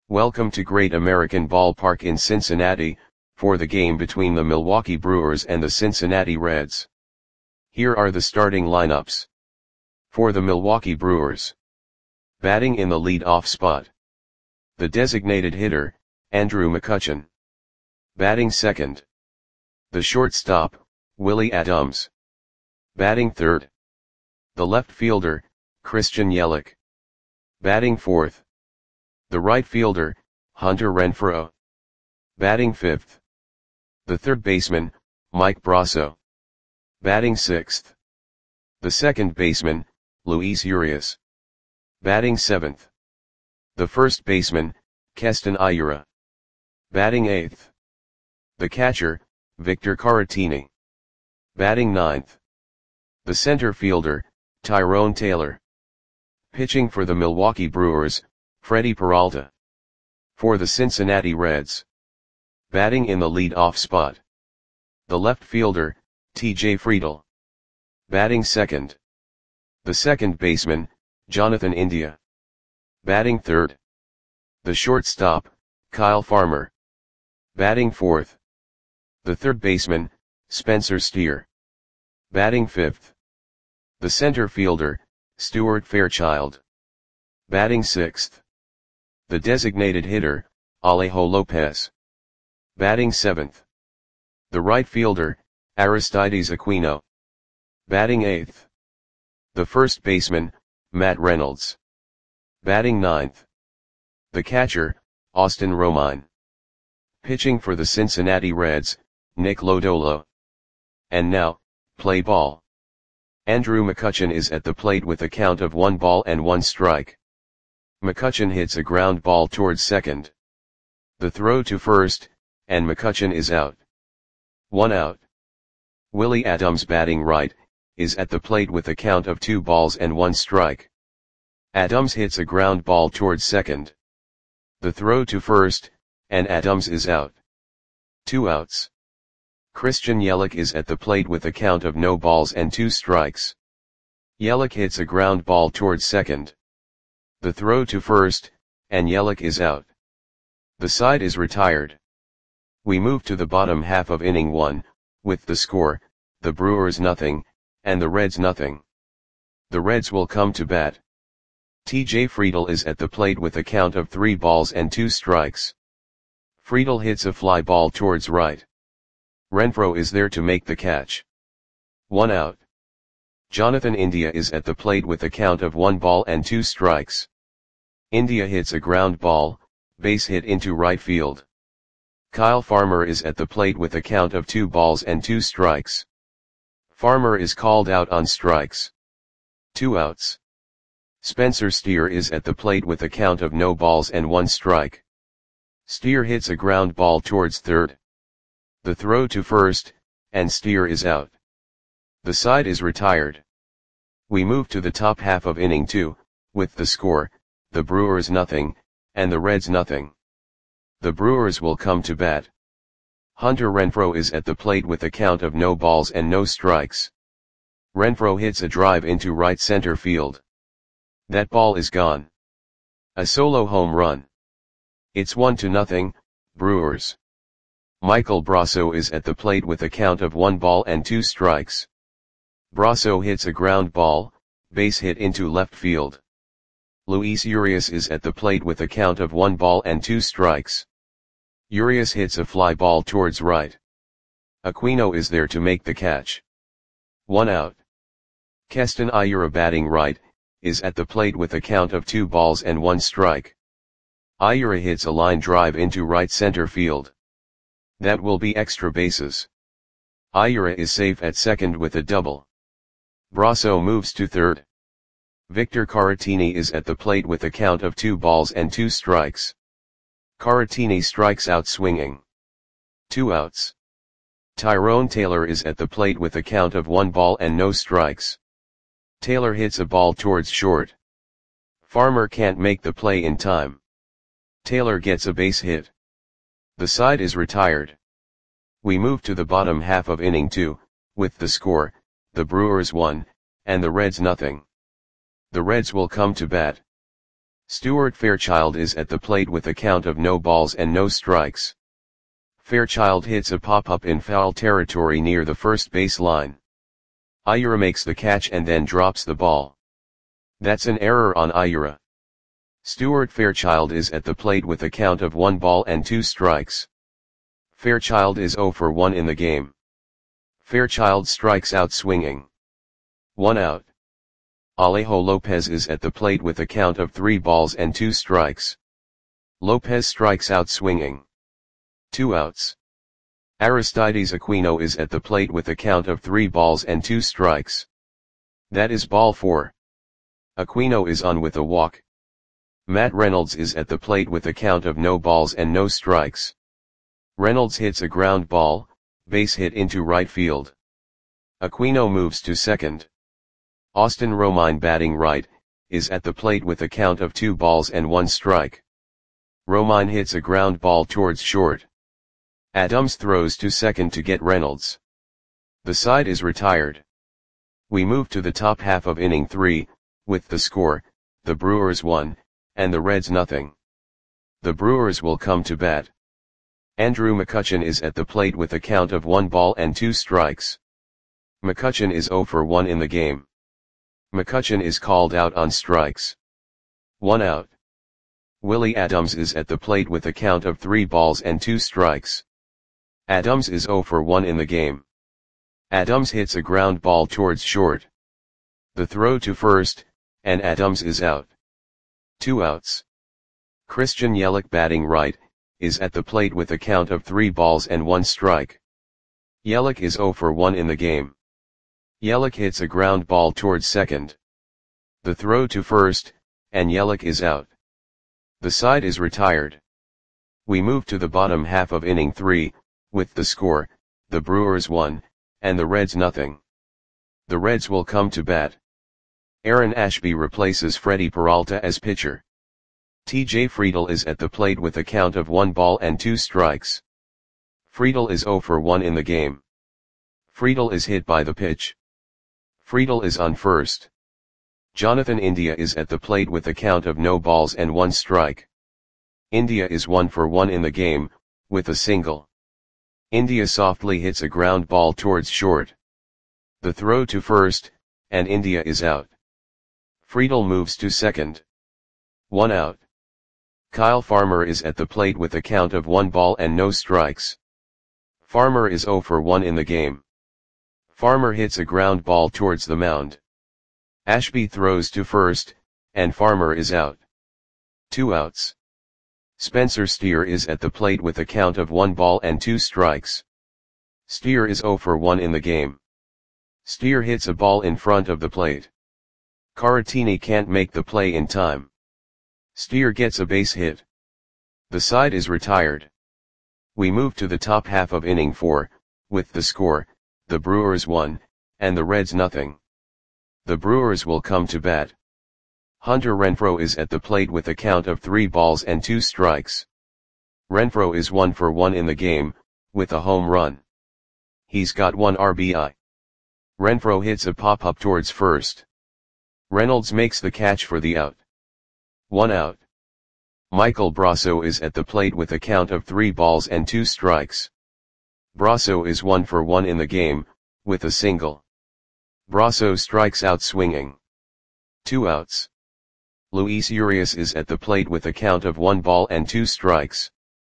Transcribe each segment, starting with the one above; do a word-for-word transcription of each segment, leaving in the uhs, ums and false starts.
Welcome to Great American Ballpark in Cincinnati, for the game between the Milwaukee Brewers and the Cincinnati Reds. Here are the starting lineups. For the Milwaukee Brewers. Batting in the lead-off spot. The designated hitter, Andrew McCutchen. Batting second. The shortstop, Willie Adams. Batting third. The left fielder, Christian Yelich. Batting fourth. The right fielder, Hunter Renfroe. Batting fifth. The third baseman, Mike Brosseau. Batting sixth. The second baseman, Luis Urias. Batting seventh. The first baseman, Keston Hiura. Batting eighth. The catcher, Victor Caratini. Batting ninth. The center fielder, Tyrone Taylor. Pitching for the Milwaukee Brewers, Freddie Peralta. For the Cincinnati Reds. Batting in the lead-off spot. The left fielder, T J Friedl. Batting second. The second baseman, Jonathan India. Batting third. The shortstop, Kyle Farmer. Batting fourth. The third baseman, Spencer Steer. Batting fifth. The center fielder, Stuart Fairchild. Batting sixth. The designated hitter, Alejo Lopez. Batting seventh. The right fielder, Aristides Aquino. Batting eighth. The first baseman, Matt Reynolds. Batting ninth. The catcher, Austin Romine. Pitching for the Cincinnati Reds, Nick Lodolo. And now, play ball. Andrew McCutchen is at the plate with a count of one ball and one strike. McCutchen hits a ground ball towards second. The throw to first, and McCutchen is out. One out. Willie Adams, batting right, is at the plate with a count of two balls and one strike. Adams hits a ground ball towards second. The throw to first, and Adams is out. Two outs. Christian Yelich is at the plate with a count of no balls and two strikes. Yelich hits a ground ball towards second. The throw to first, and Yelich is out. The side is retired. We move to the bottom half of inning one, with the score, the Brewers nothing, and the Reds nothing. The Reds will come to bat. T J Friedl is at the plate with a count of three balls and two strikes. Friedl hits a fly ball towards right. Renfroe is there to make the catch. One out. Jonathan India is at the plate with a count of one ball and two strikes. India hits a ground ball, base hit into right field. Kyle Farmer is at the plate with a count of two balls and two strikes. Farmer is called out on strikes. Two outs. Spencer Steer is at the plate with a count of no balls and one strike. Steer hits a ground ball towards third. The throw to first, and Steer is out. The side is retired. We move to the top half of inning two, with the score, the Brewers nothing, and the Reds nothing. The Brewers will come to bat. Hunter Renfroe is at the plate with a count of no balls and no strikes. Renfroe hits a drive into right center field. That ball is gone. A solo home run. It's one to nothing, Brewers. Michael Brosseau is at the plate with a count of one ball and two strikes. Brosseau hits a ground ball, base hit into left field. Luis Urias is at the plate with a count of one ball and two strikes. Urias hits a fly ball towards right. Aquino is there to make the catch. One out. Keston Hiura, batting right, is at the plate with a count of two balls and one strike. Hiura hits a line drive into right center field. That will be extra bases. Hiura is safe at second with a double. Brosseau moves to third. Victor Caratini is at the plate with a count of two balls and two strikes. Caratini strikes out swinging. Two outs. Tyrone Taylor is at the plate with a count of one ball and no strikes. Taylor hits a ball towards short. Farmer can't make the play in time. Taylor gets a base hit. The side is retired. We move to the bottom half of inning two, with the score, the Brewers one, and the Reds nothing. The Reds will come to bat. Stuart Fairchild is at the plate with a count of no balls and no strikes. Fairchild hits a pop-up in foul territory near the first base line. Ayura makes the catch and then drops the ball. That's an error on Ayura. Stuart Fairchild is at the plate with a count of one ball and two strikes. Fairchild is zero for one in the game. Fairchild strikes out swinging. One out. Alejo Lopez is at the plate with a count of three balls and two strikes. Lopez strikes out swinging. Two outs. Aristides Aquino is at the plate with a count of three balls and two strikes. That is ball four. Aquino is on with a walk. Matt Reynolds is at the plate with a count of no balls and no strikes. Reynolds hits a ground ball, base hit into right field. Aquino moves to second. Austin Romine, batting right, is at the plate with a count of two balls and one strike. Romine hits a ground ball towards short. Adams throws to second to get Reynolds. The side is retired. We move to the top half of inning three, with the score, the Brewers one, and the Reds nothing. The Brewers will come to bat. Andrew McCutchen is at the plate with a count of one ball and two strikes. McCutchen is zero for one in the game. McCutchen is called out on strikes. One out. Willie Adams is at the plate with a count of three balls and two strikes. Adams is zero for one in the game. Adams hits a ground ball towards short. The throw to first, and Adams is out. Two outs. Christian Yelich, batting right, is at the plate with a count of three balls and one strike. Yelich is zero for one in the game. Yelich hits a ground ball towards second. The throw to first, and Yelich is out. The side is retired. We move to the bottom half of inning three, with the score, the Brewers one, and the Reds nothing. The Reds will come to bat. Aaron Ashby replaces Freddie Peralta as pitcher. T J Friedl is at the plate with a count of one ball and two strikes. Friedl is zero for one in the game. Friedl is hit by the pitch. Friedl is on first. Jonathan India is at the plate with a count of no balls and one strike. India is one for one in the game, with a single. India softly hits a ground ball towards short. The throw to first, and India is out. Friedl moves to second. One out. Kyle Farmer is at the plate with a count of one ball and no strikes. Farmer is zero for one in the game. Farmer hits a ground ball towards the mound. Ashby throws to first, and Farmer is out. Two outs. Spencer Steer is at the plate with a count of one ball and two strikes. Steer is zero for one in the game. Steer hits a ball in front of the plate. Caratini can't make the play in time. Steer gets a base hit. The side is retired. We move to the top half of inning four, with the score, the Brewers one, and the Reds nothing. The Brewers will come to bat. Hunter Renfroe is at the plate with a count of three balls and two strikes. Renfroe is one for one in the game, with a home run. He's got one R B I. Renfroe hits a pop-up towards first. Reynolds makes the catch for the out. One out. Michael Brasso is at the plate with a count of three balls and two strikes. Brasso is one for one in the game, with a single. Brasso strikes out swinging. Two outs. Luis Urias is at the plate with a count of one ball and two strikes.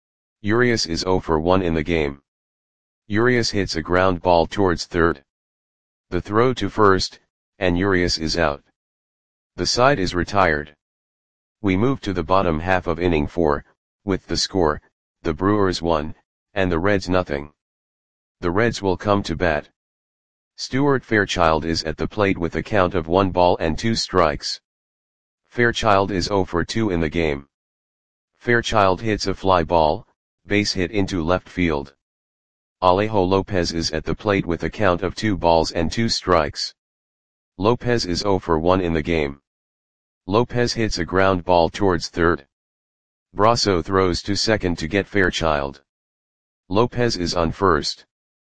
Urias is zero for one in the game. Urias hits a ground ball towards third. The throw to first, and Urias is out. The side is retired. We move to the bottom half of inning four, with the score, the Brewers one, and the Reds nothing. The Reds will come to bat. Stuart Fairchild is at the plate with a count of one ball and two strikes. Fairchild is zero for two in the game. Fairchild hits a fly ball, base hit into left field. Alejo Lopez is at the plate with a count of two balls and two strikes. Lopez is zero for one in the game. Lopez hits a ground ball towards third. Brasso throws to second to get Fairchild. Lopez is on first.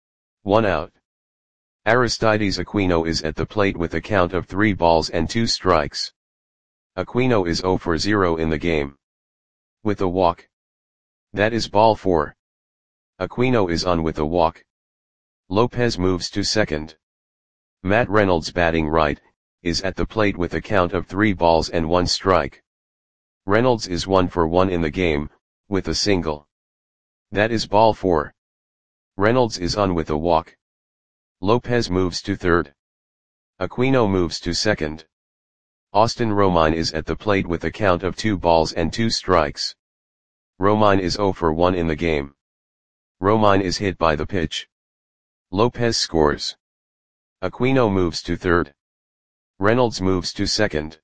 One out. Aristides Aquino is at the plate with a count of three balls and two strikes. Aquino is zero for zero in the game. With a walk. That is ball four. Aquino is on with a walk. Lopez moves to second. Matt Reynolds, batting right, is at the plate with a count of three balls and one strike. Reynolds is one for one in the game, with a single. That is ball four. Reynolds is on with a walk. Lopez moves to third. Aquino moves to second. Austin Romine is at the plate with a count of two balls and two strikes. Romine is zero for one in the game. Romine is hit by the pitch. Lopez scores. Aquino moves to third. Reynolds moves to second.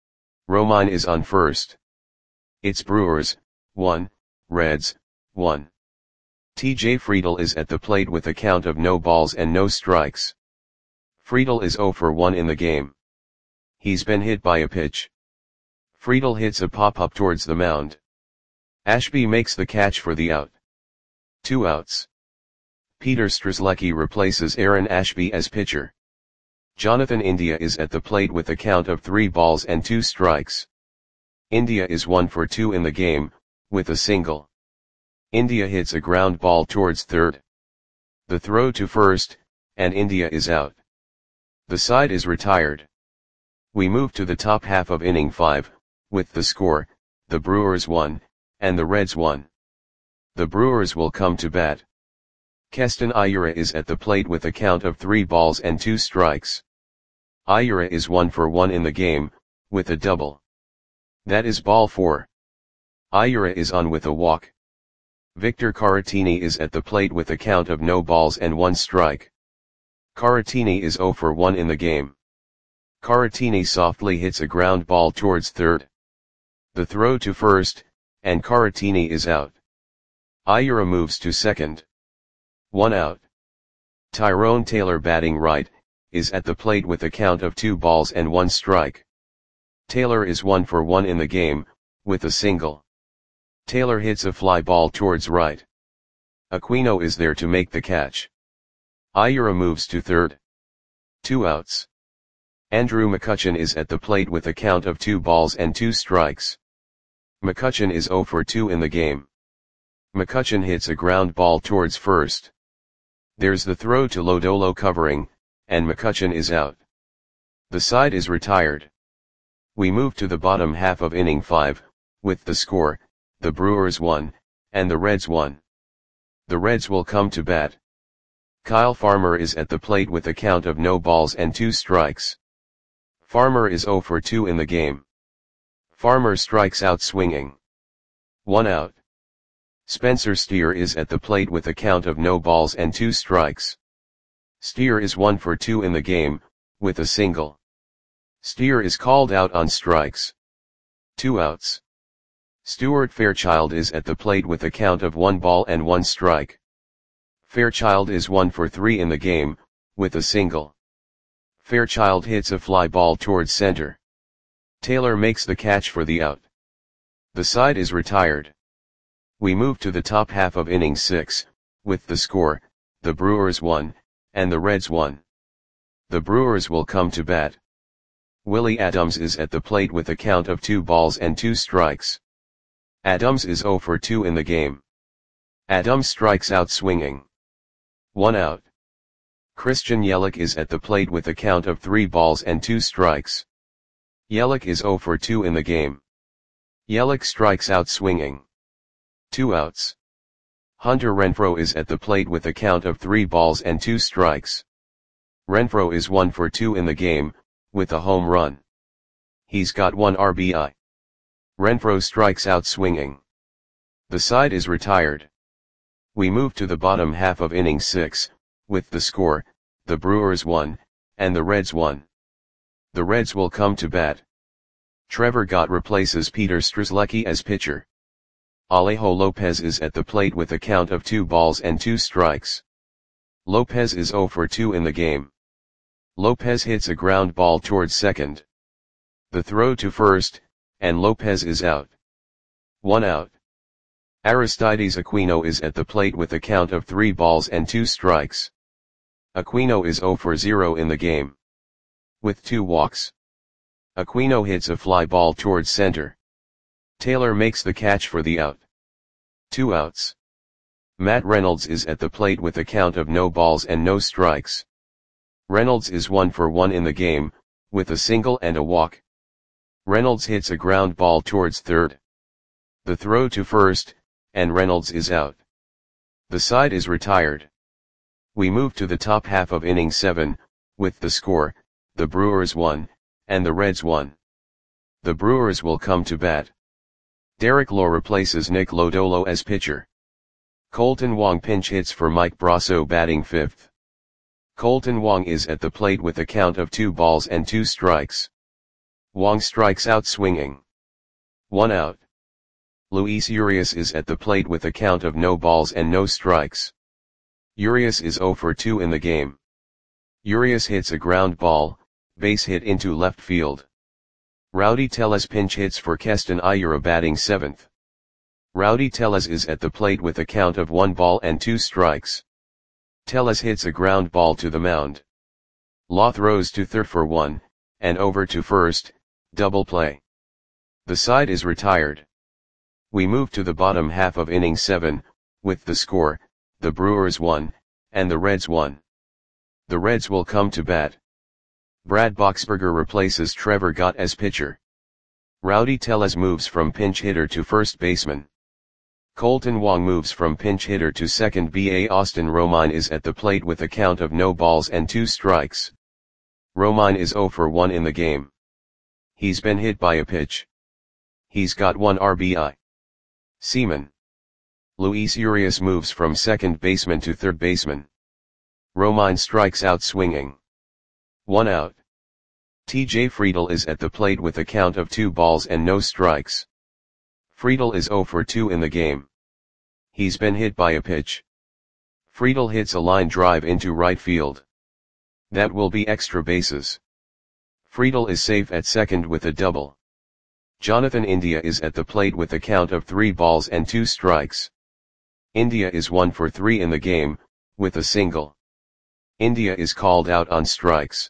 Romine is on first. It's Brewers, one, Reds, one. T J Friedl is at the plate with a count of no balls and no strikes. Friedl is zero for one in the game. He's been hit by a pitch. Friedl hits a pop-up towards the mound. Ashby makes the catch for the out. Two outs. Peter Strzelecki replaces Aaron Ashby as pitcher. Jonathan India is at the plate with a count of three balls and two strikes. India is one for two in the game, with a single. India hits a ground ball towards third. The throw to first, and India is out. The side is retired. We move to the top half of inning five, with the score, the Brewers one, and the Reds one. The Brewers will come to bat. Keston Hiura is at the plate with a count of three balls and two strikes. Hiura is one for one in the game, with a double. That is ball four. Hiura is on with a walk. Victor Caratini is at the plate with a count of no balls and one strike. Caratini is zero for one in the game. Caratini softly hits a ground ball towards third. The throw to first, and Caratini is out. Hiura moves to second. One out. Tyrone Taylor, batting right, is at the plate with a count of two balls and one strike. Taylor is one for one in the game, with a single. Taylor hits a fly ball towards right. Aquino is there to make the catch. Hiura moves to third. Two outs. Andrew McCutchen is at the plate with a count of two balls and two strikes. McCutchen is zero for two in the game. McCutchen hits a ground ball towards first. There's the throw to Lodolo covering, and McCutchen is out. The side is retired. We move to the bottom half of inning five, with the score, the Brewers one, and the Reds one. The Reds will come to bat. Kyle Farmer is at the plate with a count of no balls and two strikes. Farmer is zero for two in the game. Farmer strikes out swinging. One out. Spencer Steer is at the plate with a count of no balls and two strikes. Steer is one for two in the game, with a single. Steer is called out on strikes. Two outs. Stuart Fairchild is at the plate with a count of one ball and one strike. Fairchild is one for three in the game, with a single. Fairchild hits a fly ball towards center. Taylor makes the catch for the out. The side is retired. We move to the top half of inning six, with the score, the Brewers one, and the Reds one. The Brewers will come to bat. Willie Adams is at the plate with a count of two balls and two strikes. Adams is zero for two in the game. Adams strikes out swinging. One out. Christian Yelich is at the plate with a count of three balls and two strikes. Yelich is zero for two in the game. Yelich strikes out swinging. Two outs. Hunter Renfroe is at the plate with a count of three balls and two strikes. Renfroe is one for two in the game, with a home run. He's got one R B I. Renfroe strikes out swinging. The side is retired. We move to the bottom half of inning six, with the score, the Brewers one, and the Reds one. The Reds will come to bat. Trevor Gott replaces Peter Strzelecki as pitcher. Alejo Lopez is at the plate with a count of two balls and two strikes. Lopez is zero for two in the game. Lopez hits a ground ball towards second. The throw to first, and Lopez is out. One out. Aristides Aquino is at the plate with a count of three balls and two strikes. Aquino is zero for zero in the game. With two walks. Aquino hits a fly ball towards center. Taylor makes the catch for the out. Two outs. Matt Reynolds is at the plate with a count of no balls and no strikes. Reynolds is one for one in the game, with a single and a walk. Reynolds hits a ground ball towards third. The throw to first, and Reynolds is out. The side is retired. We move to the top half of inning seven, with the score, the Brewers won, and the Reds won. The Brewers will come to bat. Derek Lowe replaces Nick Lodolo as pitcher. Colton Wong pinch hits for Mike Brasso batting fifth. Colton Wong is at the plate with a count of two balls and two strikes. Wong strikes out swinging. One out. Luis Urias is at the plate with a count of no balls and no strikes. Urias is zero for two in the game. Urias hits a ground ball, base hit into left field. Rowdy Tellez pinch hits for Keston Hiura batting seventh. Rowdy Tellez is at the plate with a count of one ball and two strikes. Tellez hits a ground ball to the mound. Law throws to third for one, and over to first, double play. The side is retired. We move to the bottom half of inning seven, with the score, the Brewers won, and the Reds won. The Reds will come to bat. Brad Boxberger replaces Trevor Gott as pitcher. Rowdy Tellez moves from pinch hitter to first baseman. Colton Wong moves from pinch hitter to second base. Austin Romine is at the plate with a count of no balls and two strikes. Romine is zero for one in the game. He's been hit by a pitch. He's got one R B I. Seaman. Luis Urias moves from second baseman to third baseman. Romine strikes out swinging. One out. T J Friedl is at the plate with a count of two balls and no strikes. Friedl is zero for two in the game. He's been hit by a pitch. Friedl hits a line drive into right field. That will be extra bases. Friedl is safe at second with a double. Jonathan India is at the plate with a count of three balls and two strikes. India is one for three in the game, with a single. India is called out on strikes.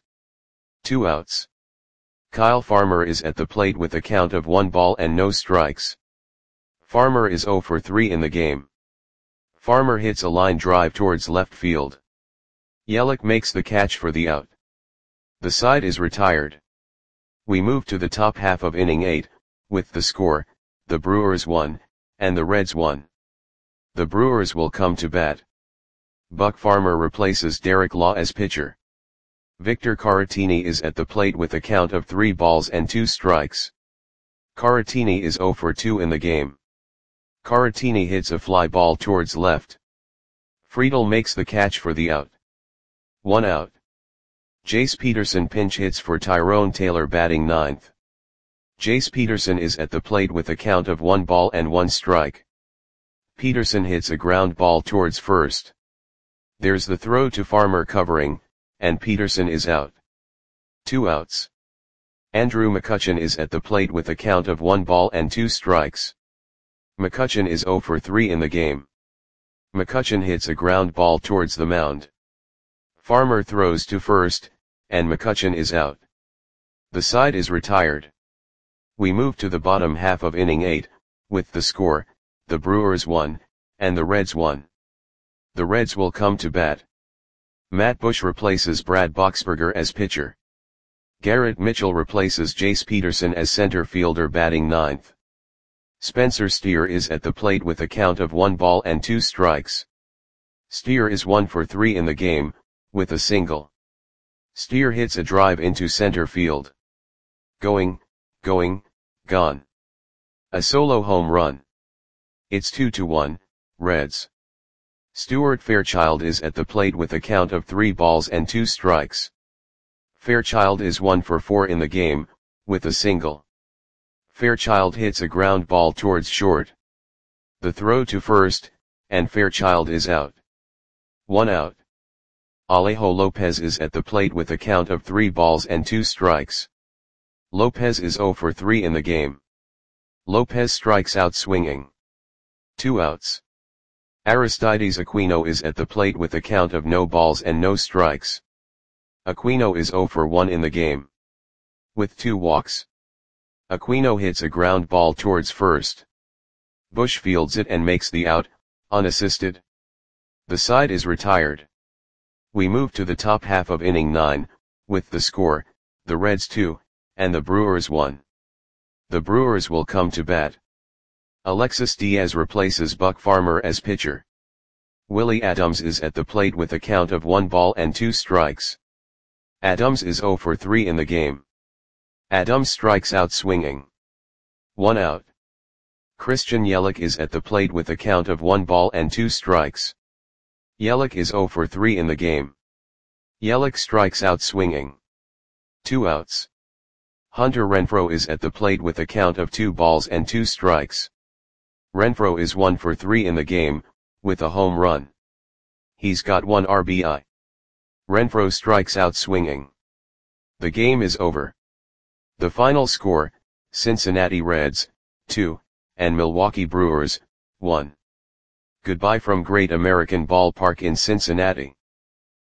Two outs. Kyle Farmer is at the plate with a count of one ball and no strikes. Farmer is zero for three in the game. Farmer hits a line drive towards left field. Yelich makes the catch for the out. The side is retired. We move to the top half of inning eight, with the score, the Brewers won, and the Reds won. The Brewers will come to bat. Buck Farmer replaces Derek Law as pitcher. Victor Caratini is at the plate with a count of three balls and two strikes. Caratini is zero for two in the game. Caratini hits a fly ball towards left. Friedl makes the catch for the out. One out. Jace Peterson pinch hits for Tyrone Taylor batting ninth. Jace Peterson is at the plate with a count of one ball and one strike. Peterson hits a ground ball towards first. There's the throw to Farmer covering, and Peterson is out. Two outs. Andrew McCutchen is at the plate with a count of one ball and two strikes. McCutchen is zero for three in the game. McCutchen hits a ground ball towards the mound. Farmer throws to first, and McCutchen is out. The side is retired. We move to the bottom half of inning eight, with the score, the Brewers won, and the Reds won. The Reds will come to bat. Matt Bush replaces Brad Boxberger as pitcher. Garrett Mitchell replaces Jace Peterson as center fielder batting ninth. Spencer Steer is at the plate with a count of one ball and two strikes. Steer is one for three in the game, with a single. Steer hits a drive into center field. Going, going, gone. A solo home run. It's two to one, Reds. Stuart Fairchild is at the plate with a count of three balls and two strikes. Fairchild is one for four in the game, with a single. Fairchild hits a ground ball towards short. The throw to first, and Fairchild is out. One out. Alejo Lopez is at the plate with a count of three balls and two strikes. Lopez is zero for three in the game. Lopez strikes out swinging. Two outs. Aristides Aquino is at the plate with a count of no balls and no strikes. Aquino is zero for one in the game. with two walks. Aquino hits a ground ball towards first. Bush fields it and makes the out, unassisted. The side is retired. We move to the top half of inning nine, with the score, the Reds two, and the Brewers one. The Brewers will come to bat. Alexis Diaz replaces Buck Farmer as pitcher. Willie Adams is at the plate with a count of one ball and two strikes. Adams is oh for three in the game. Adams strikes out swinging. One out. Christian Yelich is at the plate with a count of one ball and two strikes. Yelich is oh for three in the game. Yelich strikes out swinging. Two outs. Hunter Renfroe is at the plate with a count of two balls and two strikes. Renfroe is one for three in the game, with a home run. He's got one R B I. Renfroe strikes out swinging. The game is over. The final score, Cincinnati Reds, two, and Milwaukee Brewers, one. Goodbye from Great American Ballpark in Cincinnati.